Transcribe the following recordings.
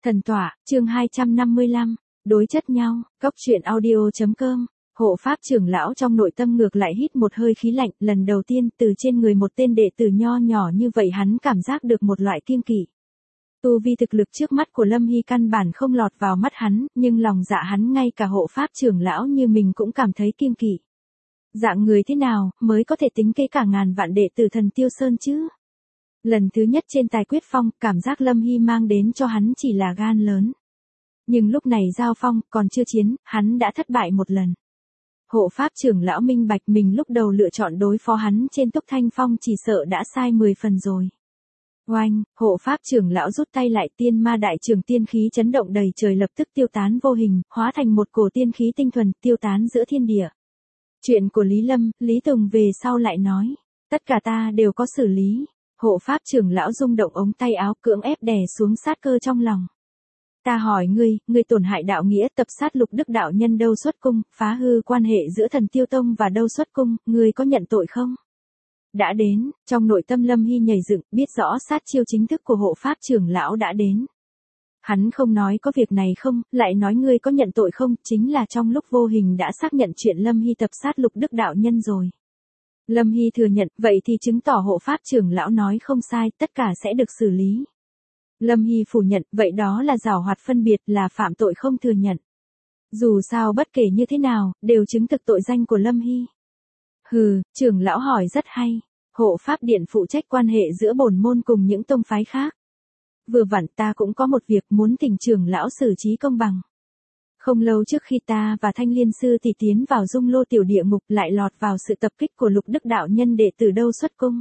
Thần tọa, chương 255, đối chất nhau, góc truyện audio.com. Hộ pháp trưởng lão trong nội tâm ngược lại hít một hơi khí lạnh, lần đầu tiên từ trên người một tên đệ tử nho nhỏ như vậy hắn cảm giác được một loại kiêng kỵ. Tu vi thực lực trước mắt của Lâm Hy căn bản không lọt vào mắt hắn, nhưng lòng dạ hắn ngay cả hộ pháp trưởng lão như mình cũng cảm thấy kiêng kỵ. Dạng người thế nào mới có thể tính kế cả ngàn vạn đệ tử Thần Tiêu Sơn chứ? Lần thứ nhất trên tài quyết phong, cảm giác Lâm Hy mang đến cho hắn chỉ là gan lớn. Nhưng lúc này giao phong, còn chưa chiến, hắn đã thất bại một lần. Hộ pháp trưởng lão minh bạch mình lúc đầu lựa chọn đối phó hắn trên Túc Thanh Phong chỉ sợ đã sai 10 phần rồi. Oanh, hộ pháp trưởng lão rút tay lại, tiên ma đại trường tiên khí chấn động đầy trời lập tức tiêu tán vô hình, hóa thành một cổ tiên khí tinh thuần, tiêu tán giữa thiên địa. Chuyện của Lý Lâm, Lý Tùng về sau lại nói, tất cả ta đều có xử lý. Hộ pháp trưởng lão rung động ống tay áo cưỡng ép đè xuống sát cơ trong lòng. Ta hỏi ngươi tổn hại đạo nghĩa tập sát Lục Đức đạo nhân Đâu Xuất Cung, phá hư quan hệ giữa Thần Tiêu Tông và Đâu Xuất Cung, ngươi có nhận tội không? Đã đến, trong nội tâm Lâm Hy nhảy dựng, biết rõ sát chiêu chính thức của hộ pháp trưởng lão đã đến. Hắn không nói có việc này không, lại nói ngươi có nhận tội không, chính là trong lúc vô hình đã xác nhận chuyện Lâm Hy tập sát Lục Đức đạo nhân rồi. Lâm Hy thừa nhận, vậy thì chứng tỏ hộ pháp trưởng lão nói không sai, tất cả sẽ được xử lý. Lâm Hy phủ nhận, vậy đó là giảo hoạt phân biệt, là phạm tội không thừa nhận. Dù sao bất kể như thế nào, đều chứng thực tội danh của Lâm Hy. Hừ, trưởng lão hỏi rất hay. Hộ pháp điện phụ trách quan hệ giữa bổn môn cùng những tông phái khác. Vừa vặn ta cũng có một việc muốn thỉnh trưởng lão xử trí công bằng. Không lâu trước khi ta và Thanh Liên sư thì tiến vào Dung Lô tiểu địa ngục lại lọt vào sự tập kích của Lục Đức đạo nhân đệ tử Đâu Xuất Cung.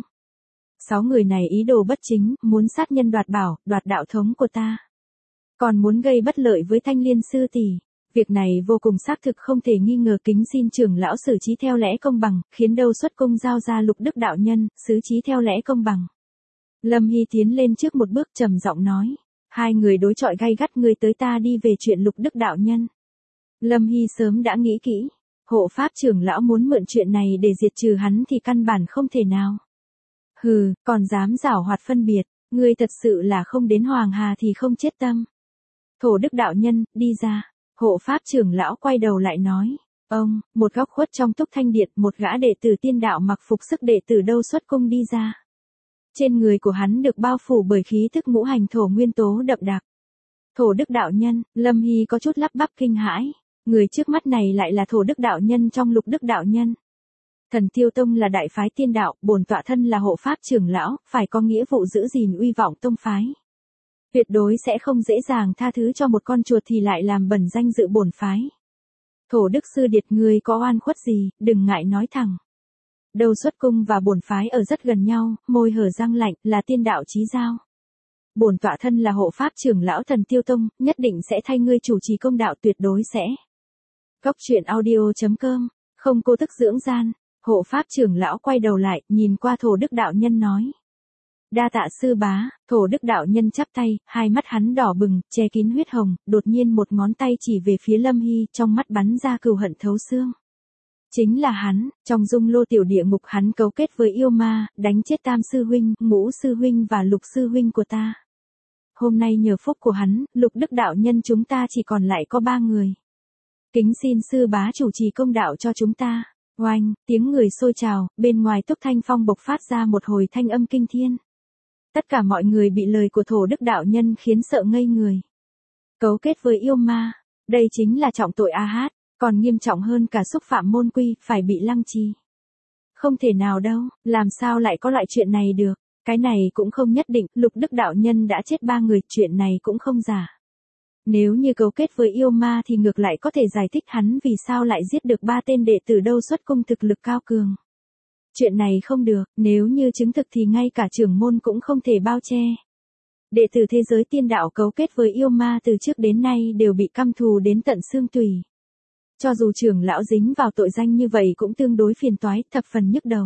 6 người này ý đồ bất chính, muốn sát nhân đoạt bảo, đoạt đạo thống của ta. Còn muốn gây bất lợi với Thanh Liên sư tỷ. Việc này vô cùng xác thực không thể nghi ngờ, kính xin trưởng lão xử trí theo lẽ công bằng, khiến Đâu Xuất Cung giao ra Lục Đức đạo nhân, xử trí theo lẽ công bằng. Lâm Hy tiến lên trước một bước trầm giọng nói. Hai người đối chọi gay gắt, ngươi tới ta đi về chuyện Lục Đức đạo nhân. Lâm Hy sớm đã nghĩ kỹ. Hộ pháp trưởng lão muốn mượn chuyện này để diệt trừ hắn thì căn bản không thể nào. Hừ, còn dám giảo hoạt phân biệt, ngươi thật sự là không đến Hoàng Hà thì không chết tâm. Thổ Đức đạo nhân, đi ra. Hộ pháp trưởng lão quay đầu lại nói. Ông, một góc khuất trong Túc Thanh Điện, một gã đệ tử tiên đạo mặc phục sức đệ tử Đâu Xuất Cung đi ra. Trên người của hắn được bao phủ bởi khí thức ngũ hành thổ nguyên tố đậm đặc. Thổ Đức đạo nhân, Lâm Hy có chút lắp bắp kinh hãi. Người trước mắt này lại là Thổ Đức đạo nhân trong Lục Đức đạo nhân. Thần Tiêu Tông là đại phái tiên đạo, bổn tọa thân là hộ pháp trưởng lão, phải có nghĩa vụ giữ gìn uy vọng tông phái. Tuyệt đối sẽ không dễ dàng tha thứ cho một con chuột thì lại làm bẩn danh dự bổn phái. Thổ Đức sư điệt, ngươi có oan khuất gì, đừng ngại nói thẳng. Đâu Xuất Cung và bổn phái ở rất gần nhau, môi hở răng lạnh, là tiên đạo chí giao. Bổn tọa thân là hộ pháp trưởng lão Thần Tiêu Tông, nhất định sẽ thay ngươi chủ trì công đạo, tuyệt đối sẽ. Góc truyện audio.com, không cô thức dưỡng gian. Hộ pháp trưởng lão quay đầu lại, nhìn qua Thổ Đức đạo nhân nói. Đa tạ sư bá. Thổ Đức đạo nhân chắp tay, hai mắt hắn đỏ bừng, che kín huyết hồng, đột nhiên một ngón tay chỉ về phía Lâm Hy, trong mắt bắn ra cừu hận thấu xương. Chính là hắn, trong Dung Lô tiểu địa ngục hắn cấu kết với yêu ma, đánh chết Tam sư huynh, Ngũ sư huynh và Lục sư huynh của ta. Hôm nay nhờ phúc của hắn, Lục Đức đạo nhân chúng ta chỉ còn lại có 3 người. Kính xin sư bá chủ trì công đạo cho chúng ta. Oanh, tiếng người xôi trào, bên ngoài Túc Thanh Phong bộc phát ra một hồi thanh âm kinh thiên. Tất cả mọi người bị lời của Thổ Đức đạo nhân khiến sợ ngây người. Cấu kết với yêu ma, đây chính là trọng tội a hát, còn nghiêm trọng hơn cả xúc phạm môn quy, phải bị lăng trì. Không thể nào đâu, làm sao lại có loại chuyện này được, cái này cũng không nhất định, Lục Đức đạo nhân đã chết 3 người, chuyện này cũng không giả. Nếu như cấu kết với yêu ma thì ngược lại có thể giải thích hắn vì sao lại giết được 3 tên đệ tử Đâu Xuất Cung thực lực cao cường. Chuyện này không được, nếu như chứng thực thì ngay cả trưởng môn cũng không thể bao che. Đệ tử thế giới tiên đạo cấu kết với yêu ma từ trước đến nay đều bị căm thù đến tận xương tủy. Cho dù trưởng lão dính vào tội danh như vậy cũng tương đối phiền toái, thập phần nhức đầu.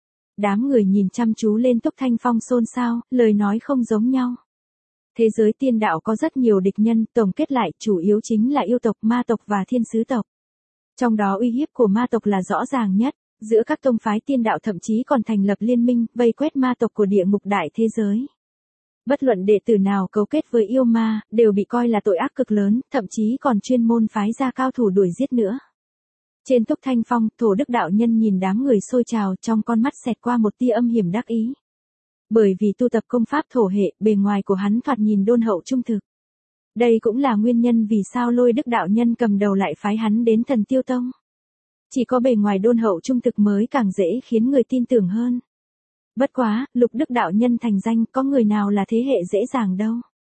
Đám người nhìn chăm chú lên Túc Thanh Phong xôn xao, lời nói không giống nhau. Thế giới tiên đạo có rất nhiều địch nhân, tổng kết lại chủ yếu chính là yêu tộc, ma tộc và thiên sứ tộc. Trong đó uy hiếp của ma tộc là rõ ràng nhất, giữa các tông phái tiên đạo thậm chí còn thành lập liên minh, vây quét ma tộc của địa ngục đại thế giới. Bất luận đệ tử nào cấu kết với yêu ma, đều bị coi là tội ác cực lớn, thậm chí còn chuyên môn phái ra cao thủ đuổi giết nữa. Trên Túc Thanh Phong, Thổ Đức đạo nhân nhìn đám người xôi trào, trong con mắt xẹt qua một tia âm hiểm đắc ý. Bởi vì tu tập công pháp thổ hệ, bề ngoài của hắn thoạt nhìn đôn hậu trung thực. Đây cũng là nguyên nhân vì sao Lôi Đức đạo nhân cầm đầu lại phái hắn đến Thần Tiêu Tông. Chỉ có bề ngoài đôn hậu trung thực mới càng dễ khiến người tin tưởng hơn. Bất quá, Lục Đức đạo nhân thành danh, có người nào là thế hệ dễ dàng đâu.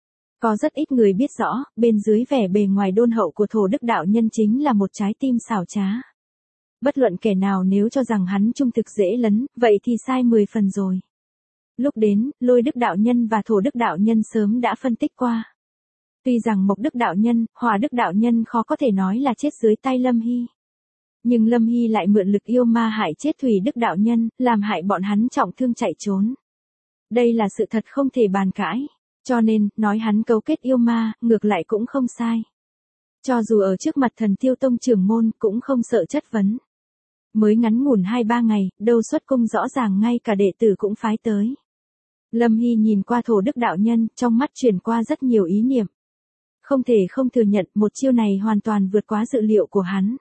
Có rất ít người biết rõ, bên dưới vẻ bề ngoài đôn hậu của Thổ Đức đạo nhân chính là một trái tim xảo trá. Bất luận kẻ nào nếu cho rằng hắn trung thực dễ lấn, vậy thì sai 10 phần rồi. Lúc đến, Lôi Đức đạo nhân và Thổ Đức đạo nhân sớm đã phân tích qua. Tuy rằng Mộc Đức đạo nhân, Hỏa Đức đạo nhân khó có thể nói là chết dưới tay Lâm Hy. Nhưng Lâm Hy lại mượn lực yêu ma hại chết Thủy Đức đạo nhân, làm hại bọn hắn trọng thương chạy trốn. Đây là sự thật không thể bàn cãi. Cho nên, nói hắn cấu kết yêu ma, ngược lại cũng không sai. Cho dù ở trước mặt Thần Tiêu Tông trưởng môn, cũng không sợ chất vấn. Mới ngắn ngủn 2-3 ngày, đâu xuất cung rõ ràng ngay cả đệ tử cũng phái tới. Lâm Hy nhìn qua Thổ Đức đạo nhân, trong mắt truyền qua rất nhiều ý niệm. Không thể không thừa nhận, một chiêu này hoàn toàn vượt quá dự liệu của hắn.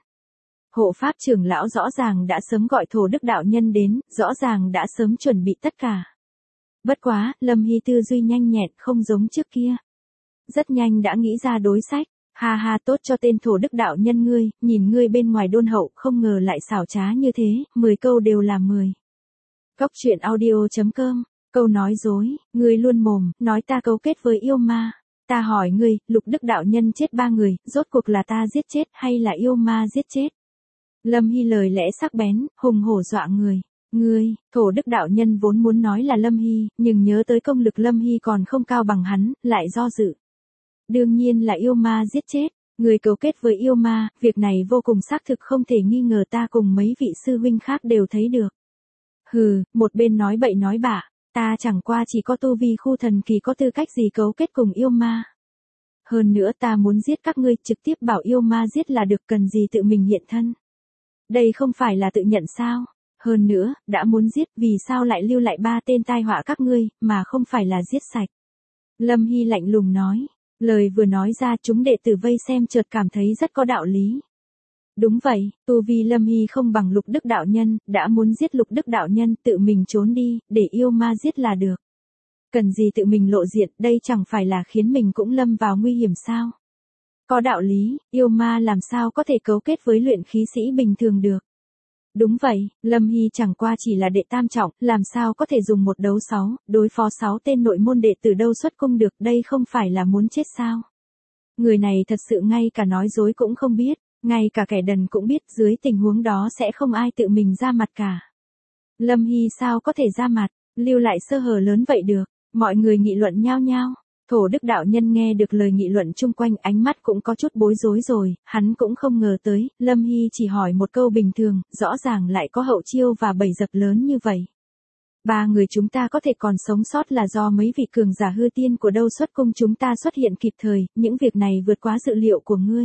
Hộ pháp trưởng lão rõ ràng đã sớm gọi Thổ Đức đạo nhân đến, rõ ràng đã sớm chuẩn bị tất cả. Bất quá, Lâm Hy tư duy nhanh nhẹn, không giống trước kia. Rất nhanh đã nghĩ ra đối sách. Ha ha, tốt cho tên Thổ Đức đạo nhân ngươi, nhìn ngươi bên ngoài đôn hậu, không ngờ lại xảo trá như thế, 10 câu đều là 10. Cóc truyện audio.com, câu nói dối, ngươi luôn mồm, nói ta cấu kết với yêu ma. Ta hỏi ngươi, Lục Đức đạo nhân chết 3 người, rốt cuộc là ta giết chết hay là yêu ma giết chết? Lâm Hy lời lẽ sắc bén, hùng hổ dọa người. Ngươi, Thổ Đức đạo nhân vốn muốn nói là Lâm Hy, nhưng nhớ tới công lực Lâm Hy còn không cao bằng hắn, lại do dự. Đương nhiên là yêu ma giết chết, người cấu kết với yêu ma, việc này vô cùng xác thực không thể nghi ngờ, ta cùng mấy vị sư huynh khác đều thấy được. Hừ, một bên nói bậy nói bạ, ta chẳng qua chỉ có tu vi khu thần kỳ, có tư cách gì cấu kết cùng yêu ma. Hơn nữa ta muốn giết các ngươi, trực tiếp bảo yêu ma giết là được, cần gì tự mình hiện thân. Đây không phải là tự nhận sao? Hơn nữa, đã muốn giết, vì sao lại lưu lại 3 tên tai họa các ngươi, mà không phải là giết sạch? Lâm Hy lạnh lùng nói. Lời vừa nói ra, chúng đệ tử vây xem chợt cảm thấy rất có đạo lý. Đúng vậy, tu vi Lâm Hy không bằng Lục Đức đạo nhân, đã muốn giết Lục Đức đạo nhân, tự mình trốn đi, để yêu ma giết là được. Cần gì tự mình lộ diện, đây chẳng phải là khiến mình cũng lâm vào nguy hiểm sao? Có đạo lý, yêu ma làm sao có thể cấu kết với luyện khí sĩ bình thường được. Đúng vậy, Lâm Hy chẳng qua chỉ là đệ tam trọng, làm sao có thể dùng một đấu 6, đối phó 6 tên nội môn đệ tử đâu xuất cung được, đây không phải là muốn chết sao? Người này thật sự ngay cả nói dối cũng không biết, ngay cả kẻ đần cũng biết, dưới tình huống đó sẽ không ai tự mình ra mặt cả. Lâm Hy sao có thể ra mặt, lưu lại sơ hở lớn vậy được, mọi người nghị luận nhao nhao. Thổ Đức đạo nhân nghe được lời nghị luận chung quanh, ánh mắt cũng có chút bối rối rồi, hắn cũng không ngờ tới, Lâm Hy chỉ hỏi một câu bình thường, rõ ràng lại có hậu chiêu và bẫy dập lớn như vậy. 3 người chúng ta có thể còn sống sót là do mấy vị cường giả hư tiên của đâu xuất cung chúng ta xuất hiện kịp thời, những việc này vượt quá dự liệu của ngươi.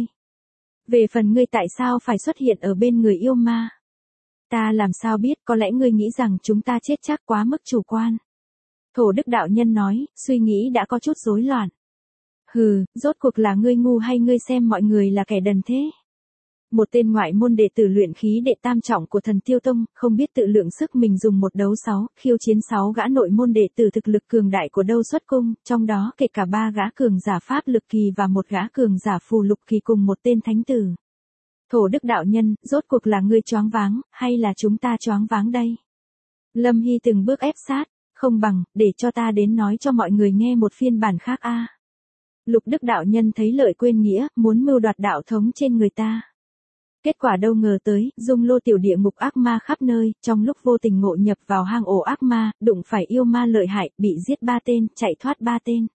Về phần ngươi tại sao phải xuất hiện ở bên người yêu ma? Ta làm sao biết, có lẽ ngươi nghĩ rằng chúng ta chết chắc, quá mức chủ quan. Thổ Đức đạo nhân nói, suy nghĩ đã có chút rối loạn. Hừ, rốt cuộc là ngươi ngu hay ngươi xem mọi người là kẻ đần thế? Một tên ngoại môn đệ tử luyện khí đệ tam trọng của Thần Tiêu Tông, không biết tự lượng sức mình dùng một đấu 6, khiêu chiến 6 gã nội môn đệ tử thực lực cường đại của đâu xuất cung, trong đó kể cả 3 gã cường giả pháp lực kỳ và một gã cường giả phù lục kỳ cùng một tên thánh tử. Thổ Đức đạo nhân, rốt cuộc là ngươi choáng váng, hay là chúng ta choáng váng đây? Lâm Hy từng bước ép sát. Không bằng, để cho ta đến nói cho mọi người nghe một phiên bản khác a. Lục Đức đạo nhân thấy lợi quên nghĩa, muốn mưu đoạt đạo thống trên người ta. Kết quả đâu ngờ tới, dung lô tiểu địa ngục ác ma khắp nơi, trong lúc vô tình ngộ nhập vào hang ổ ác ma, đụng phải yêu ma lợi hại, bị giết 3 tên, chạy thoát 3 tên.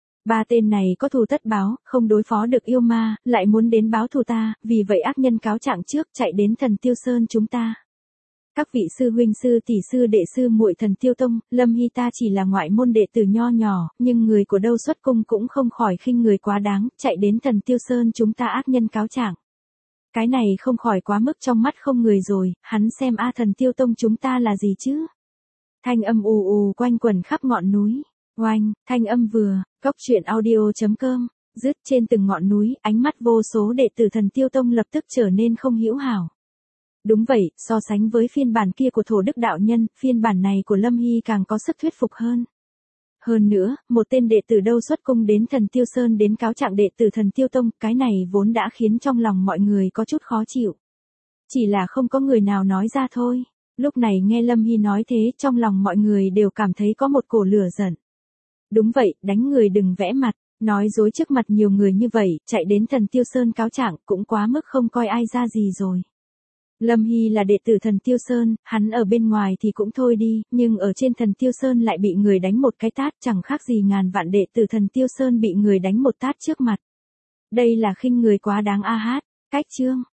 3 tên này có thù tất báo, không đối phó được yêu ma, lại muốn đến báo thù ta, vì vậy ác nhân cáo trạng trước, chạy đến Thần Tiêu Sơn chúng ta. Các vị sư huynh sư tỷ sư đệ sư muội Thần Tiêu Tông, Lâm Hy ta chỉ là ngoại môn đệ tử nho nhỏ, nhưng người của đâu xuất cung cũng không khỏi khinh người quá đáng, chạy đến Thần Tiêu Sơn chúng ta ác nhân cáo trạng. Cái này không khỏi quá mức trong mắt không người rồi, hắn xem Thần Tiêu Tông chúng ta là gì chứ? Thanh âm ù ù quanh quẩn khắp ngọn núi. Oanh, thanh âm vừa, cóc truyện audio.com, dứt trên từng ngọn núi, ánh mắt vô số đệ tử Thần Tiêu Tông lập tức trở nên không hữu hảo. Đúng vậy, so sánh với phiên bản kia của Thổ Đức đạo nhân, phiên bản này của Lâm Hy càng có sức thuyết phục hơn. Hơn nữa, một tên đệ tử đâu xuất cung đến Thần Tiêu Sơn đến cáo trạng đệ tử Thần Tiêu Tông, cái này vốn đã khiến trong lòng mọi người có chút khó chịu. Chỉ là không có người nào nói ra thôi. Lúc này nghe Lâm Hy nói thế, trong lòng mọi người đều cảm thấy có một cổ lửa giận. Đúng vậy, đánh người đừng vẽ mặt, nói dối trước mặt nhiều người như vậy, chạy đến Thần Tiêu Sơn cáo trạng cũng quá mức không coi ai ra gì rồi. Lâm Hy là đệ tử Thần Tiêu Sơn, hắn ở bên ngoài thì cũng thôi đi, nhưng ở trên Thần Tiêu Sơn lại bị người đánh một cái tát, chẳng khác gì ngàn vạn đệ tử Thần Tiêu Sơn bị người đánh một tát trước mặt. Đây là khinh người quá đáng a hát. Cách chương